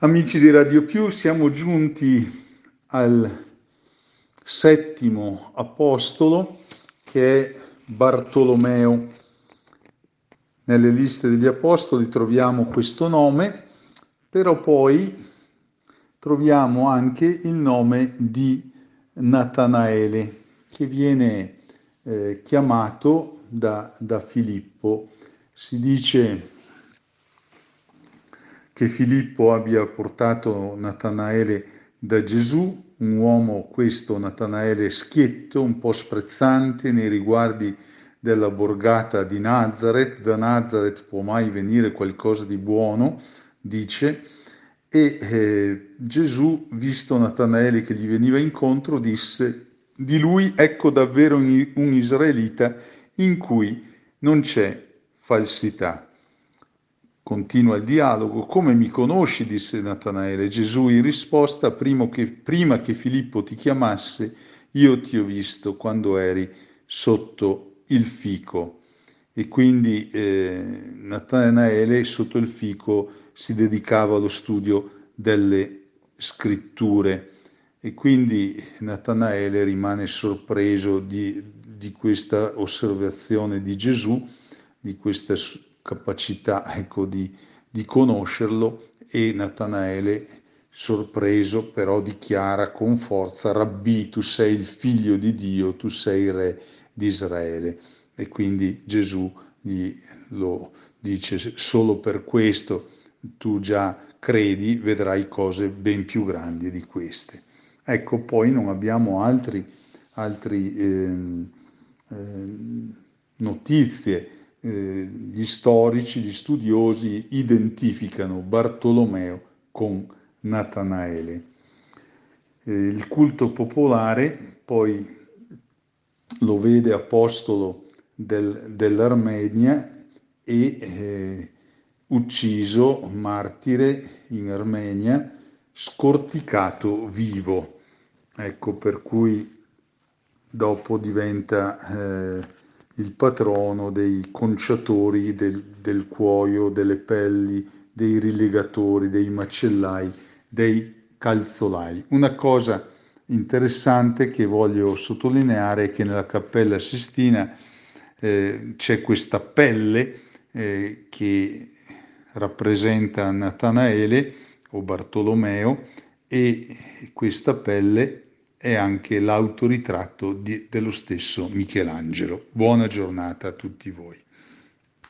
Amici di Radio Più, siamo giunti al settimo apostolo, che è Bartolomeo. Nelle liste degli apostoli troviamo questo nome, però poi troviamo anche il nome di Natanaele, che viene chiamato da Filippo. Si dice che Filippo abbia portato Natanaele da Gesù, un uomo questo Natanaele schietto, un po' sprezzante nei riguardi della borgata di Nazareth. Da Nazareth può mai venire qualcosa di buono, dice, e Gesù, visto Natanaele che gli veniva incontro, disse di lui: ecco davvero un israelita in cui non c'è falsità. Continua il dialogo. Come mi conosci? Disse Natanaele. Gesù in risposta: prima che Filippo ti chiamasse, io ti ho visto quando eri sotto il fico. E quindi Natanaele sotto il fico si dedicava allo studio delle scritture, e quindi Natanaele rimane sorpreso di questa osservazione di Gesù, di questa capacità, ecco, di conoscerlo, e Natanaele, sorpreso, però dichiara con forza: Rabbì, tu sei il figlio di Dio, tu sei il re di Israele. E quindi Gesù lo dice: solo per questo tu già credi, vedrai cose ben più grandi di queste. Ecco, poi non abbiamo altri notizie. Gli storici, gli studiosi identificano Bartolomeo con Natanaele. Il culto popolare poi lo vede apostolo dell'Armenia e ucciso, martire in Armenia, scorticato vivo. Ecco, per cui dopo diventa il patrono dei conciatori del cuoio, delle pelli, dei rilegatori, dei macellai, dei calzolai. Una cosa interessante che voglio sottolineare è che nella Cappella Sistina c'è questa pelle che rappresenta Natanaele o Bartolomeo, e questa pelle è anche l'autoritratto dello stesso Michelangelo. Buona giornata a tutti voi.